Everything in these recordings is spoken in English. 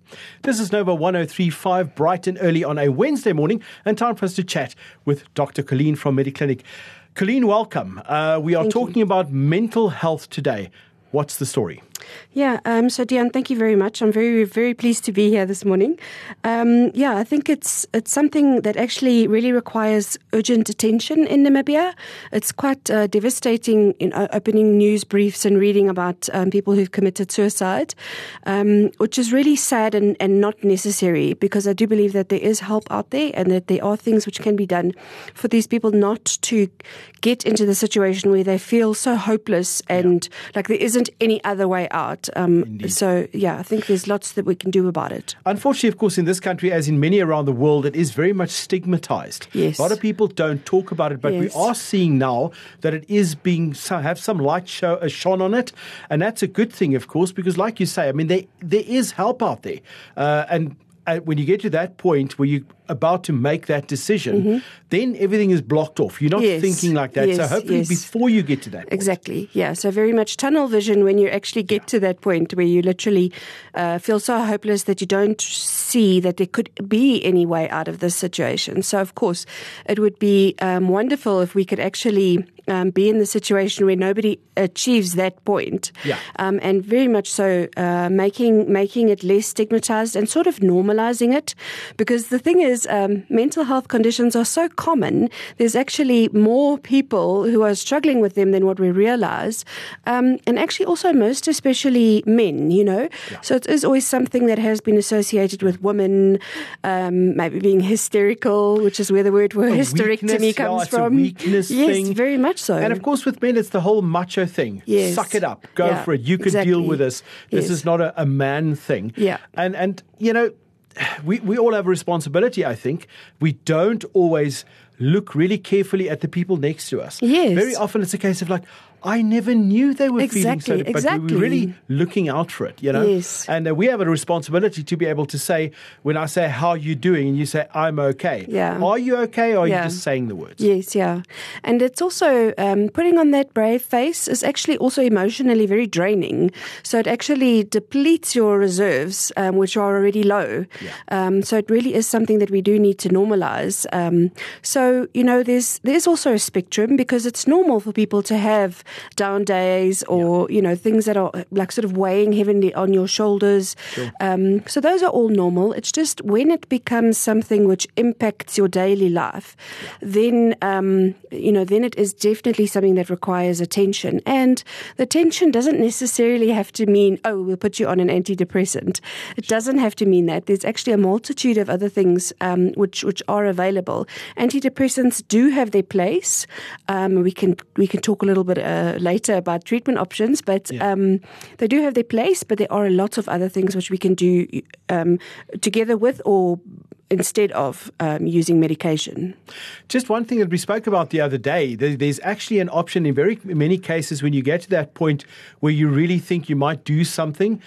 This is Nova 103.5, bright and early on a Wednesday morning, and time for us to chat with Dr. Colleen from Mediclinic. Colleen, welcome. We are talking about mental health today. What's the story? Yeah, so Dion, thank you very much. I'm very, very pleased to be here this morning. I think it's something that actually really requires urgent attention in Namibia. It's quite devastating in opening news briefs and reading about people who've committed suicide, which is really sad and not necessary, because I do believe that there is help out there and that there are things which can be done for these people not to get into the situation where they feel so hopeless and like there isn't any other way out. So, I think there's lots that we can do about it. Unfortunately, of course, in this country, as in many around the world, it is very much stigmatized. Yes. A lot of people don't talk about it, but we are seeing now that it is being have some light shone on it. And that's a good thing, of course, because like you say, I mean, there is help out there. And when you get to that point where you're about to make that decision, then everything is blocked off. You're not thinking like that. So hopefully before you get to that point. Exactly. Yeah. So very much tunnel vision when you actually get to that point where you literally feel so hopeless that you don't see that there could be any way out of this situation. So of course, it would be wonderful if we could actually be in the situation where nobody achieves that point. And very much so making it less stigmatized and sort of normalizing it. Because the thing is, mental health conditions are so common. There's actually more people who are struggling with them than what we realize. And actually also most especially men, you know. So it is always something that has been associated with women, maybe being hysterical, which is where the word hysterectomy comes from. It's a weakness thing. Yes, very much so. And of course with men, it's the whole macho thing. Yes. Suck it up. Go for it. You can deal with this. This is not a man thing. And you know, we all have a responsibility, I think. We don't always look really carefully at the people next to us. Very often it's a case of like, I never knew they were feeling so, but we were really looking out for it, you know. And we have a responsibility to be able to say, when I say, how are you doing? And you say, I'm okay. Are you okay? Or are you just saying the words? And it's also, putting on that brave face is actually also emotionally very draining. So it actually depletes your reserves, which are already low. So it really is something that we do need to normalize. So, you know, there's also a spectrum, because it's normal for people to have down days or, you know, things that are like sort of weighing heavily on your shoulders. So those are all normal. It's just when it becomes something which impacts your daily life, then, you know, then it is definitely something that requires attention. And the attention doesn't necessarily have to mean, oh, we'll put you on an antidepressant. It doesn't have to mean that. There's actually a multitude of other things which are available. Antidepressants do have their place. We can talk a little bit later about treatment options, but they do have their place, but there are a lot of other things which we can do together with or instead of using medication. Just one thing that we spoke about the other day, there's actually an option in very many cases when you get to that point where you really think you might do something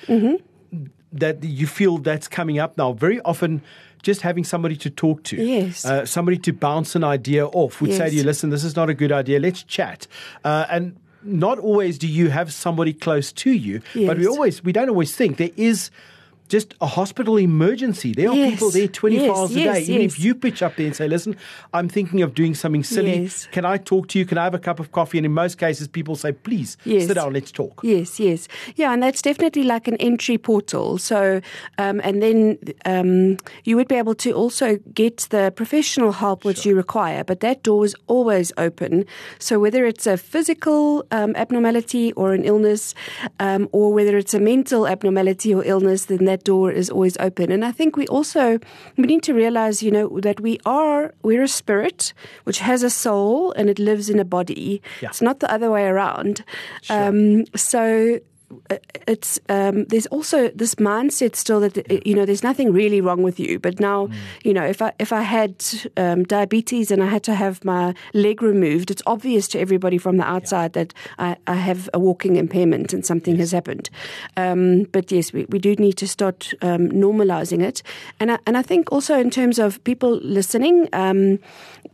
that you feel that's coming up now. Very often, just having somebody to talk to, somebody to bounce an idea off, would say to you, listen, this is not a good idea, let's chat. And not always do you have somebody close to you, but we don't always think there is just a hospital emergency. There are people there 24 hours a day. Even if you pitch up there and say, listen, I'm thinking of doing something silly. Can I talk to you? Can I have a cup of coffee? And in most cases, people say, please, sit down, let's talk. Yeah, and that's definitely like an entry portal. So, and then you would be able to also get the professional help which you require, but that door is always open. So whether it's a physical abnormality or an illness, or whether it's a mental abnormality or illness, then that door is always open. And I think we need to realize, you know, that we're a spirit which has a soul and it lives in a body. It's not the other way around. So it's there's also this mindset still that you know there's nothing really wrong with you. But now you know if I had diabetes and I had to have my leg removed, it's obvious to everybody from the outside that I have a walking impairment and something has happened. But yes, we do need to start normalizing it. And I think also in terms of people listening.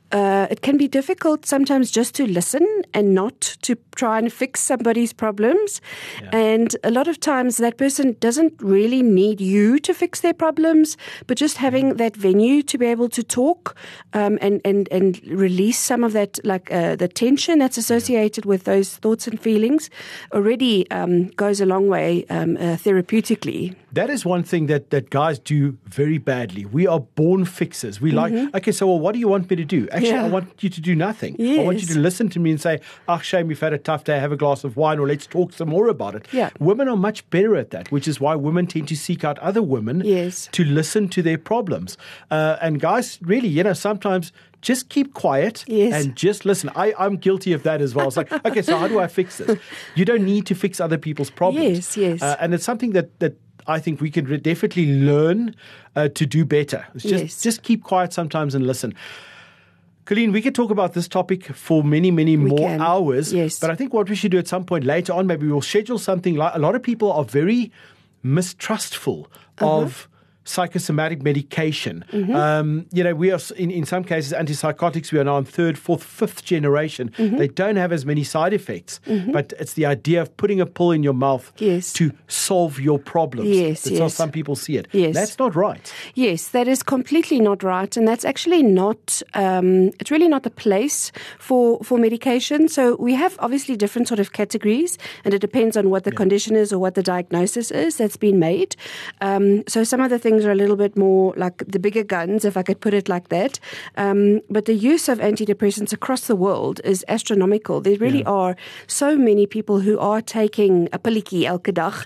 it can be difficult sometimes just to listen and not to try and fix somebody's problems. Yeah. And a lot of times that person doesn't really need you to fix their problems, but just having that venue to be able to talk and release some of that, like the tension that's associated with those thoughts and feelings already goes a long way therapeutically. That is one thing that guys do very badly. We are born fixers. We like, okay, so what do you want me to do? Actually, I want you to do nothing. Yes. I want you to listen to me and say, shame, you've had a tough day, have a glass of wine, or let's talk some more about it. Yeah. Women are much better at that, which is why women tend to seek out other women to listen to their problems. And guys, really, sometimes just keep quiet and just listen. I'm guilty of that as well. It's like, okay, so how do I fix this? You don't need to fix other people's problems. Yes. And it's something that I think we can definitely learn to do better. It's just keep quiet sometimes and listen. Colleen, we could talk about this topic for many, many more hours. Yes. But I think what we should do at some point later on, maybe we'll schedule something. Like a lot of people are very mistrustful of psychosomatic medication. We are in some cases antipsychotics. We are now in 3rd, 4th, 5th generation. They don't have as many side effects, but it's the idea of putting a pill in your mouth to solve your problems. That's how some people see it. That's not right. Yes, that is completely not right, and that's actually not. It's really not the place for medication. So we have obviously different sort of categories, and it depends on what the condition is or what the diagnosis is that's been made. So some of the things are a little bit more like the bigger guns, if I could put it like that. But the use of antidepressants across the world is astronomical. There really are so many people who are taking a pilletjie elke dag.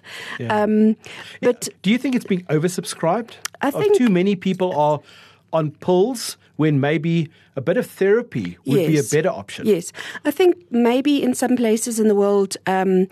But do you think it's being oversubscribed? I think too many people are on pills when maybe a bit of therapy would be a better option. Yes, I think maybe in some places in the world, the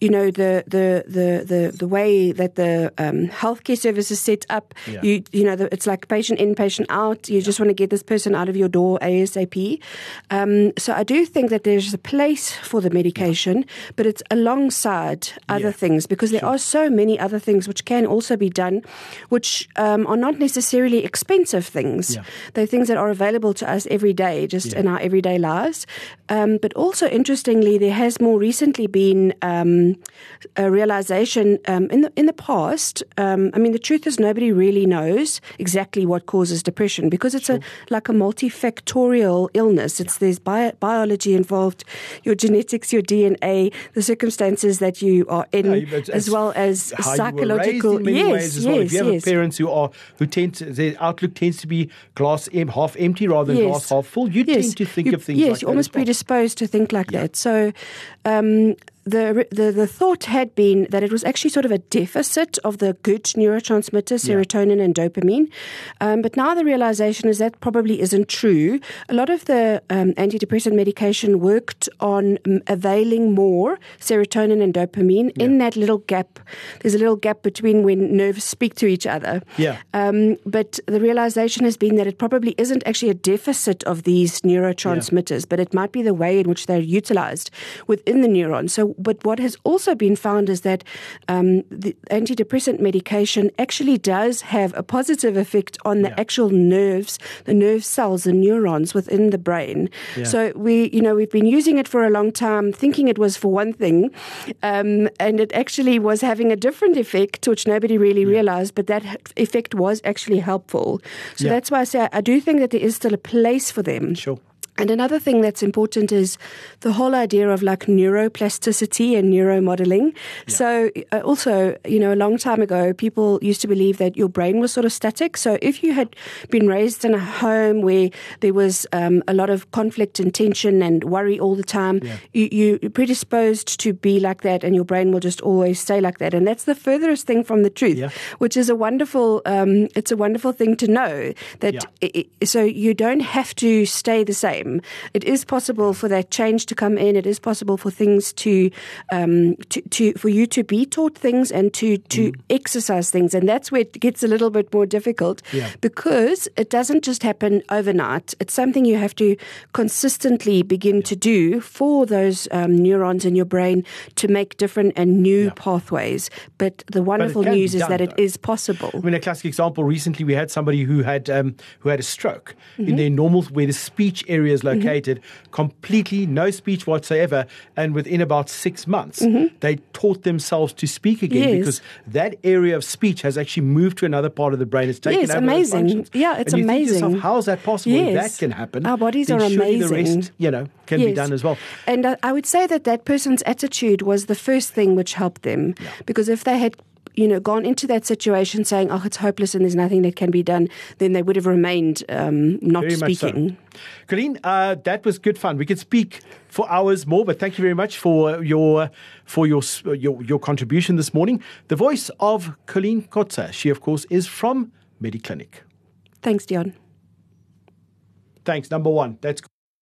way that the healthcare service is set up, it's like patient in, patient out. You just want to get this person out of your door ASAP. So I do think that there's a place for the medication, but it's alongside other things, because there are so many other things which can also be done, which are not necessarily expensive things. They're things that are available to us every day, just in our everyday lives. But also, interestingly, there has more recently been a realization in the past. The truth is nobody really knows exactly what causes depression, because it's like a multifactorial illness. There's biology involved, your genetics, your DNA, the circumstances that you are in, as well as how psychological. You were raised in many ways as well. If you have parents who their outlook tends to be glass half empty rather than glass half full, you tend to think of things like that. Yes, you're almost predisposed to think like that. So the thought had been that it was actually sort of a deficit of the good neurotransmitters, serotonin and dopamine. But now the realization is that probably isn't true. A lot of the antidepressant medication worked on availing more serotonin and dopamine in that little gap. There's a little gap between when nerves speak to each other. But the realization has been that it probably isn't actually a deficit of these neurotransmitters, but it might be the way in which they're utilized within the neuron. So, but what has also been found is that the antidepressant medication actually does have a positive effect on the actual nerves, the nerve cells, the neurons within the brain. So we've been using it for a long time, thinking it was for one thing, and it actually was having a different effect, which nobody really realized, but that effect was actually helpful. So that's why I say I do think that there is still a place for them. Sure. And another thing that's important is the whole idea of like neuroplasticity and neuromodeling. So also, a long time ago, people used to believe that your brain was sort of static. So if you had been raised in a home where there was a lot of conflict and tension and worry all the time, you're predisposed to be like that, and your brain will just always stay like that. And that's the furthest thing from the truth, which is a wonderful thing to know that so you don't have to stay the same. them. It is possible for that change to come in. It is possible for things to for you to be taught things and to exercise things. And that's where it gets a little bit more difficult because it doesn't just happen overnight. It's something you have to consistently begin to do for those neurons in your brain to make different and new pathways. But the wonderful news is that it is possible. I mean, a classic example, recently we had somebody who had a stroke in their normal, where the speech area is located, completely no speech whatsoever, and within about 6 months, they taught themselves to speak again because that area of speech has actually moved to another part of the brain. It's taken over those functions. Yeah, it's and you amazing. Think to yourself, how is that possible? If that can happen, our bodies are surely amazing. the rest, can be done as well. And I would say that person's attitude was the first thing which helped them, because if they had gone into that situation saying, oh, it's hopeless and there's nothing that can be done, then they would have remained not very speaking. So. Colleen, that was good fun. We could speak for hours more, but thank you very much for your contribution this morning. The voice of Colleen Kotze. She, of course, is from Mediclinic. Thanks, Dion. Thanks. Number one. That's